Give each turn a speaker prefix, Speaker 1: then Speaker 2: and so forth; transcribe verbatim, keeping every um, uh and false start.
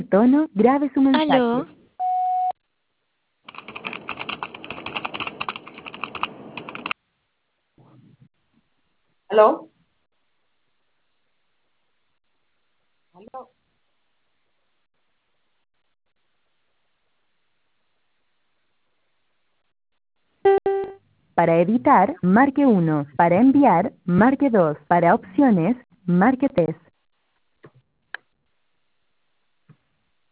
Speaker 1: tono, grabe su
Speaker 2: ¿Aló?
Speaker 1: mensaje.
Speaker 3: ¿Aló? ¿Aló?
Speaker 1: Para editar, marque uno. Para enviar, marque dos. Para opciones, marque tres.